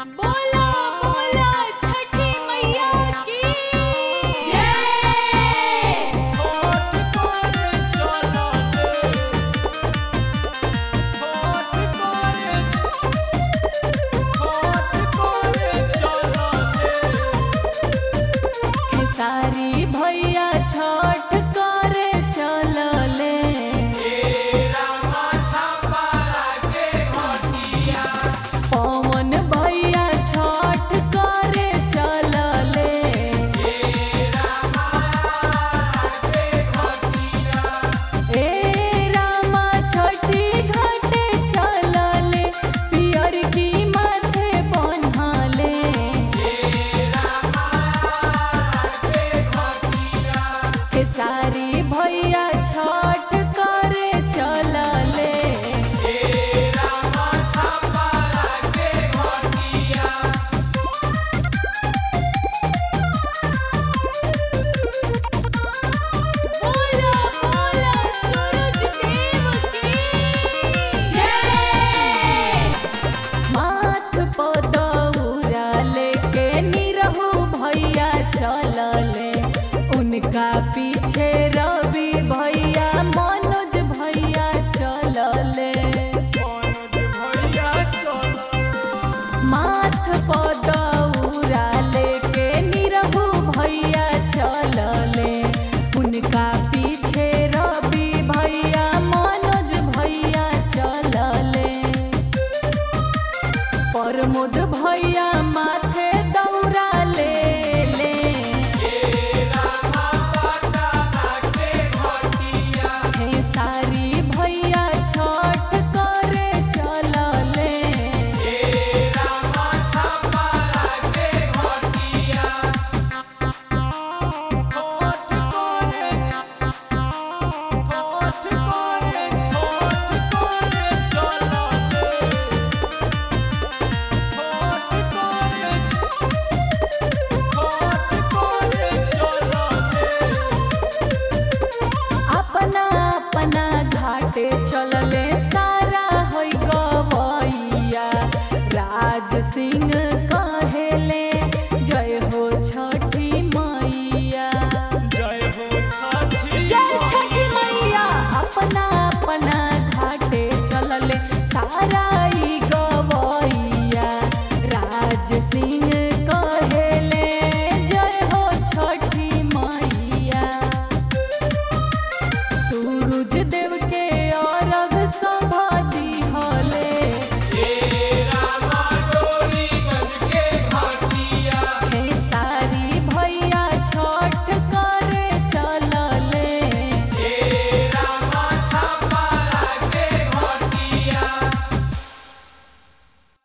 बोला बोला छठी मैया की जय। खेसारी भैया छठ करे चलले। पवन भैया छठ करे चलले। ए रामा छठी घाटे चलले, पियर की माथे बन्हले। खेसारी भैया छठ करे चलले। बोला बोला सूरज देव की जय। माथ पर दौरा लेके निरहु भैया चलले। उनका पीछे रवि भैया मनोज भैया चलले। माथ पर दौरा लेके निरहु भैया चलले। उनका पीछे रवि भैया मनोज भैया चलले। प्रमोद भैया माथे दौरा ले ले। खेसारी भैया छठ करे चलले। अपना अपना घाटे चलले सारा होई गवैया। राज सिंह कहेले जय हो छठी मैया। जय छठी मैया। अपना अपना घाटे चलले सारा ई गवैया। राज सिंह